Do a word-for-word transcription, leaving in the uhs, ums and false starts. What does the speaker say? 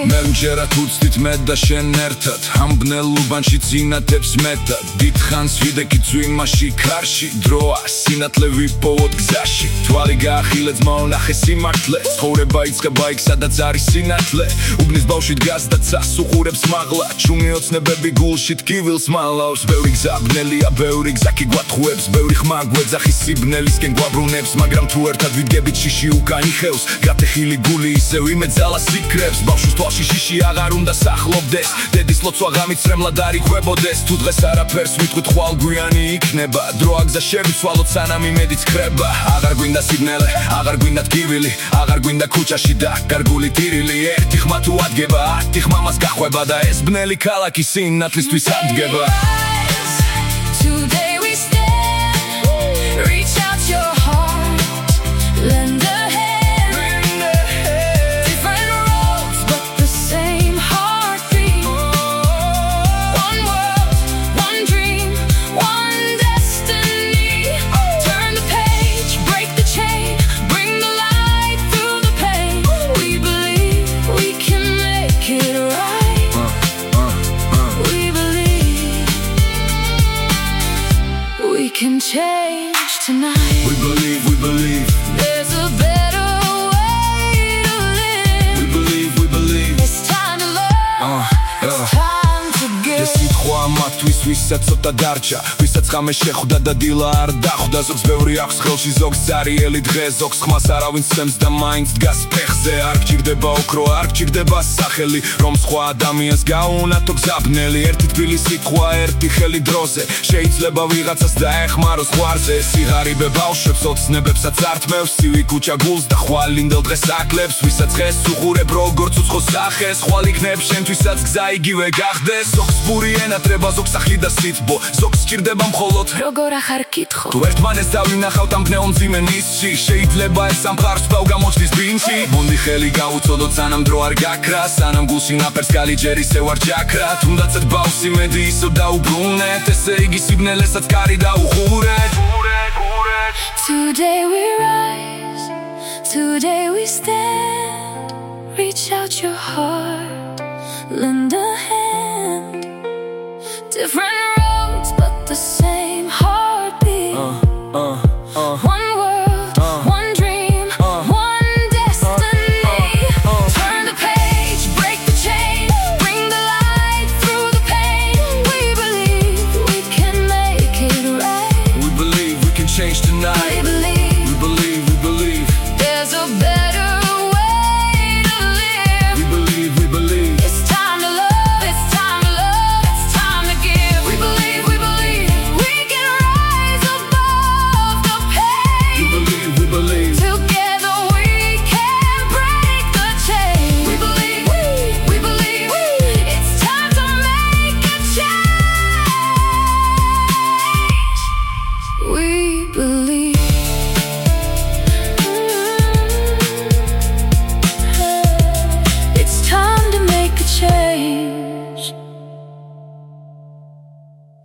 მე მჯერად უცდით მე და შენ ერთად ამ ბნელ უბანში წინათებს მეტად დიდხანს ვიდექი წვიმაში ქარში დროა სინათლე ვიპოვოთ გზაში თვალი გაახილე ძმაო ნახე სიმართლე ცხოვრება იწყება იქ სადაც არის სინათლე უბნის ბავშვი დგას და ცას უყურებს მაღლა ჩუმი ოცნებები გულში ტკივილს მალავს ბევრი გზა ბნელია ბევრი გზა კი გვათხოვებს ბევრი ხმა გვეძახის სიბნელისკენ გვაბრუნებს მაგრამ თუ ერთად ვიდგებით შიში უკანი ხევს გატეხილი გული ისევ იმეძალას იქრებს ბავშვის თვალში შიში აღარ უნდა სახლობდეს დედის ლოცვა გამიცრემლად არ იხვებოდეს თუ დღეს არაფერს ვიტყვით ხვალ გვიანი იქნება დრო აგზა შევიცვალოთ სანამ იმედიც ქრება აღარ გვინდა სიბნელე აღარ გვინდა ტკივილი აღარ გვინდა ქუჩაში და გარგული ტირილი ერთი ხმა თუ ადგება ათი ხმა მას გახვება და ეს ბნელი ქალაქი სინათლისთვის ადგება Today we stand, reach out your heart, lend a hand, different roads but the same heartbeat. One world, one dream, one destiny. Turn the page, break the chain, bring the light through the pain. We believe we can make it right. We believe we can change tonight. We believe, we believe There's a better way to live. We believe, we believe It's time to love. Uh, It's uh. time to give. ეს სიტყვა მათთვის ვისაც ცოტა დარჩა ვისაც ღამე შეხვდა და დილა არ დახვდა ზოგს ბევრი აქვს ხელში ზოგს ზარიელი დღე ზოგს ხმას არავინ სცემს და მაინც დგას ფეხზე არ გჭირდება ოქრო არ გჭირდება სახელი რომ სხვა ადამიანს გაუნათო გზაბნელი ერთი თბილი სიტყვა ერთი ხელი დროზე შეიძლება ვიღაცას დაეხმაროს ხვარზე სიღარიბე ბავშვებს ოცნებებსაც ართმევს სივი ქუჩა გულს და ხვალინდელ დღეს აკლებს ვისაც ხეს უყურებ როგორც უცხო სახეს ხვალ იქნებს შენთვისაც გზა იგივე გახდეს ზოგს ბური ენატრება ზოგს სახლი და სიტბო ზოგს სჭირდება მხოლოდ როგორ ახარ კითხო თუ ერთმანეს დავინახავთ ამ ბნეულ მძიმე ნისში შეიძლება ეს ამ ფარს თავ გამოჩდის ბინში ბუნდი ხელი გაუწოდოთ სანამ დრო არ გაქრა სანამ გულში ნაფერს გალიჯერ ისევ არ ჯაქრა თუნდაც ბავშვს იმედი ისევ დაუბრუნეთ ესე იგი სიბნელესაც კარი დაუხურეთ Today we rise, today we stand. Reach out your heart, lend a hand. Different roads but the same